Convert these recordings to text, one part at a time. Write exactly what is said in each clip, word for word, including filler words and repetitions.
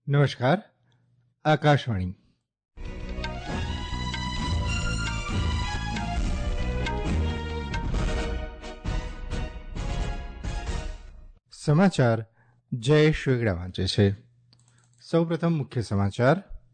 નમસ્કાર, આકાશવાણી. સમાચાર જયેશ વેગડા વાંચે છે. સૌપ્રથમ મુખ્ય સમાચાર.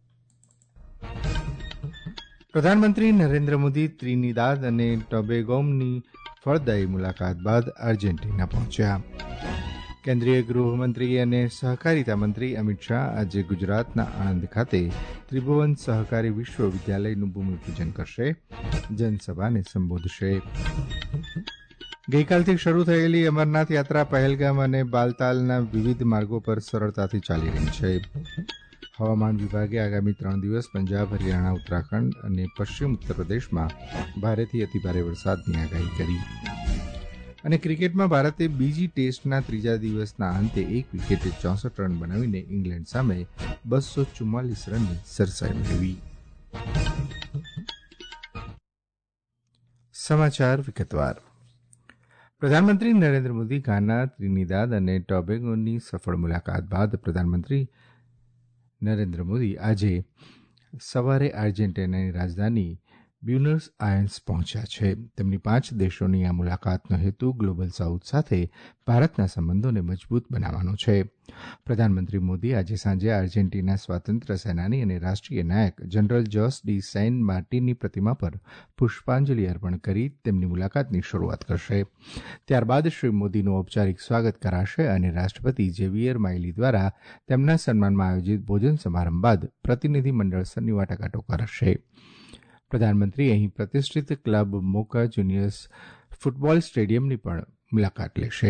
પ્રધાનમંત્રી નરેન્દ્ર મોદી ત્રિનિદાદ અને ટોબેગોની ફળદાયી મુલાકાત બાદ આર્જેન્ટિના પહોંચ્યા. કેન્દ્રીય ગૃહમંત્રી અને સહકારિતા મંત્રી અમિત શાહ આજે ગુજરાતના આણંદ ખાતે ત્રિભુવન સહકારી વિશ્વવિદ્યાલયનું ભૂમિપૂજન કરશે, જનસભાને સંબોધશે. ગઈકાલથી શરૂ થયેલી અમરનાથ યાત્રા પહેલગામ અને બાલતાલના વિવિધ માર્ગો પર સરળતાથી ચાલી રહી છે. હવામાન વિભાગે આગામી ત્રણ દિવસ પંજાબ, હરિયાણા, ઉત્તરાખંડ અને પશ્ચિમ ઉત્તર પ્રદેશમાં ભારેથી અતિભારે વરસાદની આગાહી કરી. અને ક્રિકેટમાં ભારતે બીજી ટેસ્ટના ત્રીજા દિવસના અંતે એક વિકેટે ચોસઠ રન બનાવીને ઇંગ્લેન્ડ સામે બસો ચુમ્માલીસ રનની સરસાઈ મેળવી. સમાચાર વિગતવાર. પ્રધાનમંત્રી નરેન્દ્ર મોદી ગાના, ત્રિનિદાદ અને ટોબેગોની સફળ મુલાકાત બાદ પ્રધાનમંત્રી નરેન્દ્ર મોદી આજે સવારે આર્જેન્ટિનાની રાજધાની બ્યુનસ આયર્સ પહોંચ્યા છે. તેમની પાંચ દેશોની આ મુલાકાતનો હેતુ ગ્લોબલ સાઉથ સાથે ભારતના સંબંધોને મજબૂત બનાવવાનો છે. પ્રધાનમંત્રી મોદી આજે સાંજે આર્જેન્ટિના સ્વાતંત્ર્ય સેનાની અને રાષ્ટ્રીય નાયક જનરલ જોસ ડી સેન માર્ટિનની પ્રતિમા પર પુષ્પાંજલિ અર્પણ કરી તેમની મુલાકાતની શરૂઆત કરશે. ત્યારબાદ શ્રી મોદીનું ઔપચારિક સ્વાગત કરાશે અને રાષ્ટ્રપતિ ઝેવિયર માઇલી દ્વારા તેમના સન્માનમાં આયોજિત ભોજન સમારંભ બાદ પ્રતિનિધિ મંડળ સ્તરની વાટાઘાટો કરશે. પ્રધાનમંત્રી અહીં પ્રતિષ્ઠિત ક્લબ મોકા જુનિયર્સ ફૂટબોલ સ્ટેડિયમની પણ મુલાકાત લેશે.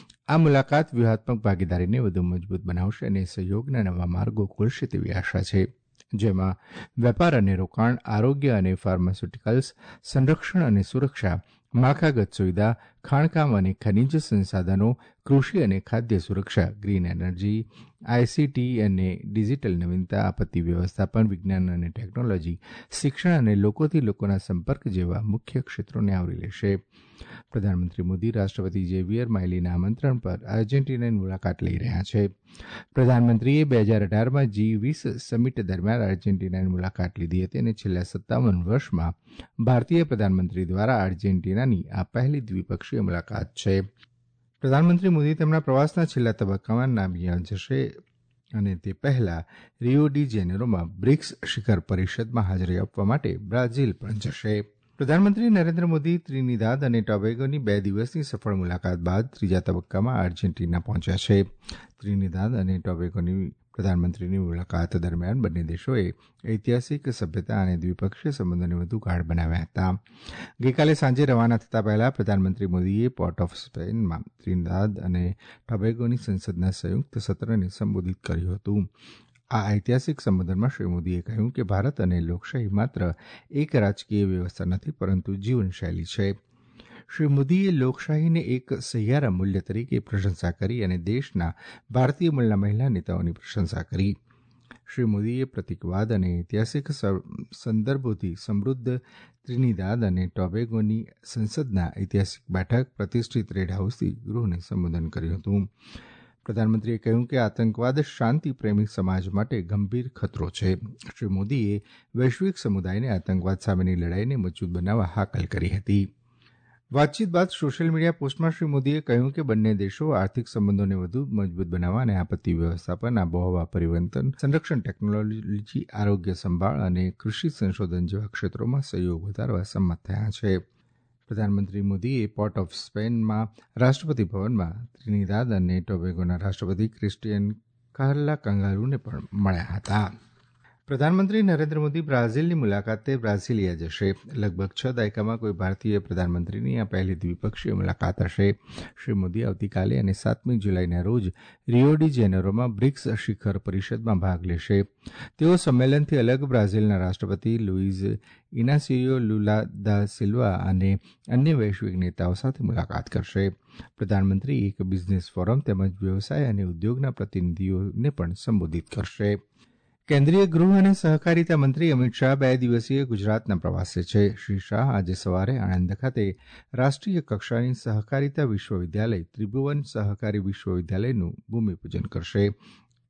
આ મુલાકાત વ્યૂહાત્મક ભાગીદારીને વધુ મજબૂત બનાવશે અને સહયોગના નવા માર્ગો ખોલશે તેવી આશા છે, જેમાં વેપાર અને રોકાણ, આરોગ્ય અને ફાર્માસ્યુટિકલ્સ, સંરક્ષણ અને સુરક્ષા, માળખાગત સુવિધા, ખાણકામ અને ખનિજ સંસાધનો, કૃષિ અને ખાદ્ય સુરક્ષા, ગ્રીન એનર્જી, આઈસીટી અને ડિજિટલ નવીનતા, આપત્તિ વ્યવસ્થાપન, વિજ્ઞાન અને ટેકનોલોજી, શિક્ષણ અને લોકોથી લોકોના સંપર્ક જેવા મુખ્ય ક્ષેત્રોને આવરી લેશે. પ્રધાનમંત્રી મોદી રાષ્ટ્રપતિ ઝેવિયર માઇલીના આમંત્રણ પર આર્જેન્ટિનાની મુલાકાત લઈ રહ્યા છે. પ્રધાનમંત્રીએ બે હજાર અઢારમાં જી વીસ સમિટ દરમિયાન આર્જેન્ટિનાની મુલાકાત લીધી હતી અને છેલ્લા સત્તાવન વર્ષમાં ભારતીય પ્રધાનમંત્રી દ્વારા આર્જેન્ટિનાની આ પહેલી દ્વિપક્ષીય મુલાકાત છે. પ્રધાનમંત્રી મોદી તેમના પ્રવાસના છેલ્લા તબક્કામાં નામિબિયા જશે અને તે પહેલા રિયો ડી જેનેરોમાં બ્રિક્સ શિખર પરિષદમાં હાજરી આપવા માટે બ્રાઝિલ પણ જશે. પ્રધાનમંત્રી નરેન્દ્ર મોદી ત્રિનિદાદ અને ટોબેગોની બે દિવસની સફળ મુલાકાત બાદ ત્રીજા તબક્કામાં આર્જેન્ટિના પહોંચ્યા છે. ત્રિનિદાદ અને ટોબેગોની પ્રધાનમંત્રીની મુલાકાત દરમિયાન બંને દેશોએ ઐતિહાસિક, સભ્યતા અને દ્વિપક્ષીય સંબંધોને વધુ ગાઢ બનાવ્યા હતા. ગઈકાલે સાંજે રવાના થતા પહેલા પ્રધાનમંત્રી મોદીએ પોર્ટ ઓફ સ્પેનમાં ત્રિનિદાદ અને ટોબેગોની સંસદના સંયુક્ત સત્રને સંબોધિત કર્યું હતું. આ ઐતિહાસિક સંબોધનમાં શ્રી મોદીએ કહ્યું કે ભારત અને લોકશાહી માત્ર એક રાજકીય વ્યવસ્થા નથી, પરંતુ જીવનશૈલી છે. શ્રી મોદીએ લોકશાહીને એક સહિયારા મૂલ્ય તરીકે પ્રશંસા કરી અને દેશના ભારતીય મૂળના મહિલા નેતાઓની પ્રશંસા કરી. શ્રી મોદીએ પ્રતીકવાદ અને ઐતિહાસિક સંદર્ભોથી સમૃદ્ધ ત્રિનિદાદ અને ટોબેગોની સંસદના ઐતિહાસિક બેઠક, પ્રતિષ્ઠિત રેડ હાઉસથી ગૃહને સંબોધન કર્યું હતું. પ્રધાનમંત્રીએ કહ્યું કે આતંકવાદ શાંતિ પ્રેમી સમાજ માટે ગંભીર ખતરો છે. શ્રી મોદીએ વૈશ્વિક સમુદાયને આતંકવાદ સામેની લડાઈને મજબૂત બનાવવા હાકલ કરી હતી. વાતચીત બાદ સોશિયલ મીડિયા પોસ્ટમાં શ્રી મોદીએ કહ્યું કે બંને દેશો આર્થિક સંબંધોને વધુ મજબૂત બનાવવા અને આપત્તિ વ્યવસ્થાપન, આબોહવા પરિવર્તન, સંરક્ષણ ટેકનોલોજી, આરોગ્ય સંભાળ અને કૃષિ સંશોધન જેવા ક્ષેત્રોમાં સહયોગ વધારવા સંમત થયા છે. પ્રધાનમંત્રી મોદીએ પોર્ટ ઓફ સ્પેનમાં રાષ્ટ્રપતિ ભવનમાં ત્રિનિદાદ અને ટોબેગોના રાષ્ટ્રપતિ ક્રિસ્ટિયન કાર્લા કંગારુને પણ મળ્યા હતા. પ્રધાનમંત્રી નરેન્દ્ર મોદી બ્રાઝિલની મુલાકાતે બ્રાસિલિયા જશે. લગભગ છ દાયકામાં કોઈ ભારતીય પ્રધાનમંત્રીની આ પહેલી દ્વિપક્ષીય મુલાકાત હશે. શ્રી મોદી આવતીકાલે અને સાતમી જુલાઈના રોજ રિયો ડી જેનેરોમાં બ્રિક્સ શિખર પરિષદમાં ભાગ લેશે. તેઓ સંમેલનથી અલગ બ્રાઝિલના રાષ્ટ્રપતિ લુઇઝ ઇનાસિયો લુલા દા સિલ્વા અને અન્ય વૈશ્વિક નેતાઓ સાથે મુલાકાત કરશે. પ્રધાનમંત્રી એક બિઝનેસ ફોરમ તેમજ વ્યવસાય અને ઉદ્યોગના પ્રતિનિધિઓને પણ સંબોધિત કરશે. કેન્દ્રીય ગૃહ અને સહકારિતા મંત્રી અમિત શાહ બે દિવસીય ગુજરાતના પ્રવાસે છે. શ્રી શાહ આજે સવારે આણંદ ખાતે રાષ્ટ્રીય કક્ષાની સહકારિતા વિશ્વવિદ્યાલય ત્રિભુવન સહકારી વિશ્વવિદ્યાલયનું ભૂમિપૂજન કરશે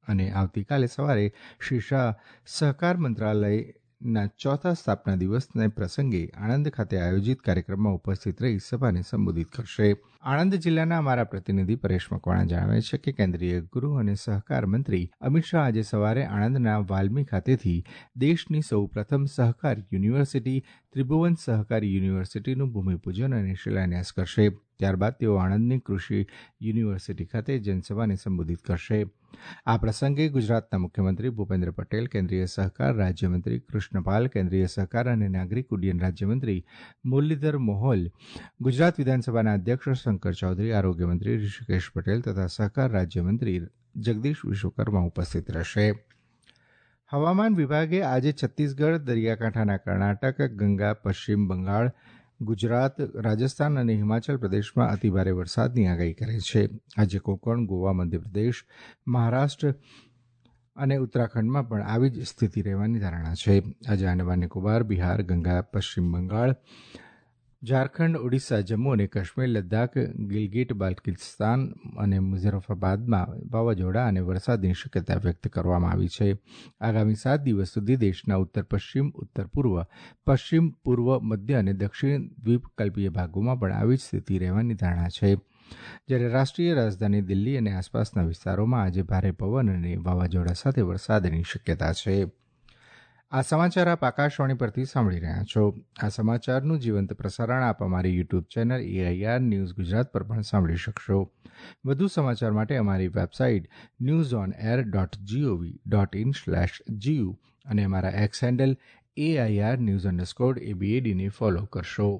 અને આવતીકાલે સવારે શ્રી શાહ સહકાર મંત્રાલયના ચોથા સ્થાપના દિવસના પ્રસંગે આણંદ ખાતે આયોજિત કાર્યક્રમમાં ઉપસ્થિત રહી સભાને સંબોધિત કરશે. આણંદ જિલ્લાના અમારા પ્રતિનિધિ પરેશ મકવાણા જણાવે છે કે કેન્દ્રીય ગૃહ અને સહકાર મંત્રી અમિત શાહ આજે સવારે આણંદના વાલ્મી ખાતેથી દેશની સૌ પ્રથમ સહકાર યુનિવર્સિટી ત્રિભુવન સહકારી યુનિવર્સિટીનું ભૂમિપૂજન અને શિલાન્યાસ કરશે. ત્યારબાદ તેઓ આણંદની કૃષિ યુનિવર્સિટી ખાતે જનસભાને સંબોધિત કરશે. આ પ્રસંગે ગુજરાતના મુખ્યમંત્રી ભૂપેન્દ્ર પટેલ, કેન્દ્રીય સહકાર રાજ્યમંત્રી કૃષ્ણપાલ, કેન્દ્રીય સહકાર અને નાગરિક ઉડ્ડયન રાજ્યમંત્રી મુરલીધર મોહોલ, ગુજરાત વિધાનસભાના અધ્યક્ષ શંકર ચૌધરી, આરોગ્યમંત્રી ઋષિકેશ પટેલ તથા સહકાર રાજ્યમંત્રી જગદીશ વિશ્વકર્મા ઉપસ્થિત રહેશે. હવામાન વિભાગે આજે છત્તીસગઢ, દરિયાકાંઠાના કર્ણાટક, ગંગા, પશ્ચિમ બંગાળ, ગુજરાત, રાજસ્થાન અને હિમાચલ પ્રદેશમાં અતિભારે વરસાદની આગાહી કરી છે. આજે કોંકણ, ગોવા, મધ્યપ્રદેશ, મહારાષ્ટ્ર અને ઉત્તરાખંડમાં પણ આવી જ સ્થિતિ રહેવાની ધારણા છે. આજે આંદામાન નિકોબાર, બિહાર, ગંગા, પશ્ચિમ બંગાળ, ઝારખંડ, ઓડિશા, જમ્મુ અને કાશ્મીર, લદ્દાખ, ગિલગિટ બાલ્ટિસ્તાન અને મુઝફ્ફરાબાદમાં વાવાઝોડા અને વરસાદની શક્યતા વ્યક્ત કરવામાં આવી છે. આગામી સાત દિવસ સુધી દેશના ઉત્તર પશ્ચિમ, ઉત્તર પૂર્વ, પશ્ચિમ પૂર્વ, મધ્ય અને દક્ષિણ દ્વીપકલ્પીય ભાગોમાં પણ આવી જ સ્થિતિ રહેવાની ધારણા છે. જ્યારે રાષ્ટ્રીય રાજધાની દિલ્હી અને આસપાસના વિસ્તારોમાં આજે ભારે પવન અને વાવાઝોડા સાથે વરસાદની શક્યતા છે. આ સમાચાર આપ આકાશવાણી પરથી સાંભળી રહ્યા છો. આ સમાચારનું જીવંત પ્રસારણ આપ અમારી YouTube channel AIR news Gujarat પર પણ સાંભળી શકશો. વધુ સમાચાર માટે અમારી website news on air dot GOV dot in slash GU અને અમારા X handle AIR news underscore એબીએડીને ફોલો કરશો.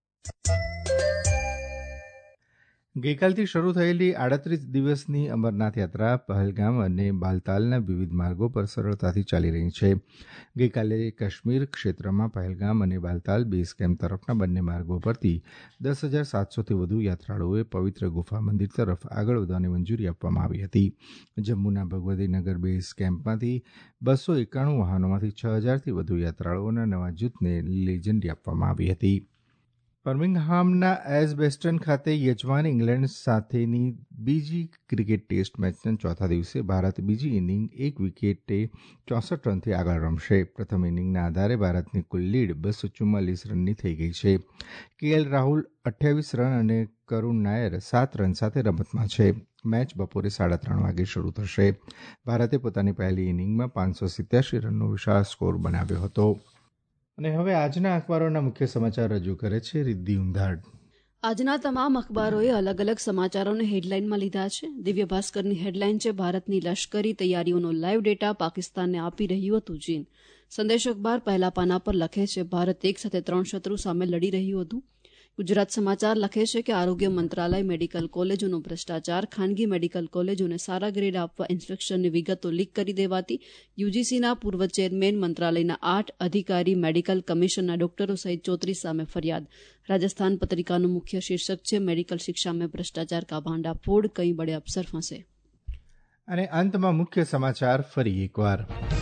ગઈકાલથી શરૂ થયેલી આડત્રીસ દિવસની અમરનાથ યાત્રા પહલગામ અને બાલતાલના વિવિધ માર્ગો પર સરળતાથી ચાલી રહી છે. ગઈકાલે કાશ્મીર ક્ષેત્રમાં પહલગામ અને બાલતાલ બેઝ કેમ્પ તરફના બંને માર્ગો પરથી દસ હજાર સાતસોથી વધુ યાત્રાળુઓએ પવિત્ર ગુફા મંદિર તરફ આગળ વધવાની મંજૂરી આપવામાં આવી હતી. જમ્મુના ભગવતીનગર બેઝ કેમ્પમાંથી બસો એકાણું વાહનોમાંથી છ હજારથી વધુ યાત્રાળુઓના નવા જૂથને લીલી ઝંડી આપવામાં આવી હતી. બર્મિંગહામના એજબેસ્ટન ખાતે યજમાન ઇંગ્લેન્ડ સાથેની બીજી ક્રિકેટ ટેસ્ટ મેચના ચોથા દિવસે ભારત બીજી ઇનિંગ એક વિકેટે ચોસઠ રનથી આગળ રમશે. પ્રથમ ઇનિંગના આધારે ભારતની કુલ લીડ બસો ચુમ્માલીસ રનની થઈ ગઈ છે. કેએલ રાહુલ અઠ્યાવીસ રન અને કરુણ નાયર સાત રન સાથે રમતમાં છે. મેચ બપોરે સાડા ત્રણ વાગે શરૂ થશે. ભારતે પોતાની પહેલી ઇનિંગમાં પાંચસો સિત્યાસી રનનો વિશાળ સ્કોર બનાવ્યો હતો. અને હવે આજના અખબારોના મુખ્ય સમાચાર રજૂ કરે છે રિદ્ધિ ઉંધાડ. આજના તમામ અખબારોએ અલગ અલગ સમાચારોને હેડલાઇનમાં લીધા છે. દિવ્ય ભાસ્કરની હેડલાઇન છે ભારતની લશ્કરી તૈયારીઓનો લાઈવ ડેટા પાકિસ્તાનને આપી રહ્યું હતું ચીન. સંદેશ અખબાર પહેલા પાના પર લખે છે ભારત એક સાથે ત્રણ શત્રુ સામે લડી રહ્યું હતું. ગુજરાત સમાચાર લખે છે કે આરોગ્ય મંત્રાલય મેડિકલ કોલેજોનો ભ્રષ્ટાચાર, ખાનગી મેડિકલ કોલેજોને સારા ગ્રેડ આપવા ઇન્સ્ટ્રક્શનની વિગતો લીક કરી દેવાતી, યુજીસીના પૂર્વ ચેરમેન, મંત્રાલયના આઠ અધિકારી, મેડિકલ કમિશનના ડોક્ટરો સહિત ચોત્રીસ સામે ફરિયાદ. રાજસ્થાન પત્રિકાનું મુખ્ય શીર્ષક છે મેડિકલ શિક્ષા में भ्रष्टाचार का भांडा फोड़, कई बड़े अफसर फंसे. અને અંતમાં મુખ્ય સમાચાર ફરી એકવાર.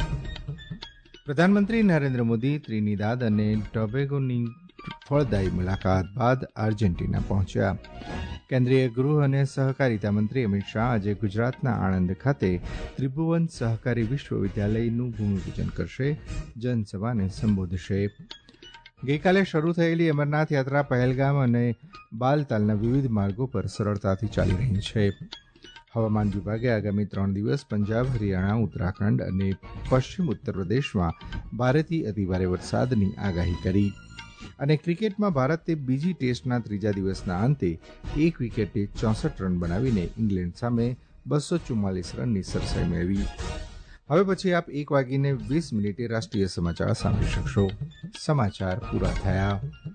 પ્રધાનમંત્રી નરેન્દ્ર મોદી ત્રિનિદાદ અને ટોબેગોની ફળદાયી મુલાકાત બાદ આર્જેન્ટિના પહોંચ્યા. કેન્દ્રીય ગૃહ અને સહકારિતા મંત્રી અમિત શાહ આજે ગુજરાતના આણંદ ખાતે ત્રિભુવન સહકારી વિશ્વવિદ્યાલયનું ભૂમિપૂજન કરશે, જનસભાને સંબોધશે. ગઈકાલે શરૂ થયેલી અમરનાથ યાત્રા પહેલગામ અને બાલતાલના વિવિધ માર્ગો પર સરળતાથી ચાલી રહી છે. હવામાન વિભાગે આગામી ત્રણ દિવસ પંજાબ, હરિયાણા, ઉત્તરાખંડ અને પશ્ચિમ ઉત્તર પ્રદેશમાં ભારેથી અતિભારે વરસાદની આગાહી કરી. અને ક્રિકેટમાં ભારતે બીજી ટેસ્ટના ત્રીજા દિવસના અંતે એક વિકેટે ચોસઠ રન બનાવીને ઇંગ્લેન્ડ સામે બસો ચુમ્માલીસ રનની સરસાઈ મેળવી. હવે પછી આપ એક વાગીને વીસ મિનિટે રાષ્ટ્રીય સમાચાર સાંભળી શકશો. સમાચાર પૂરા થયા.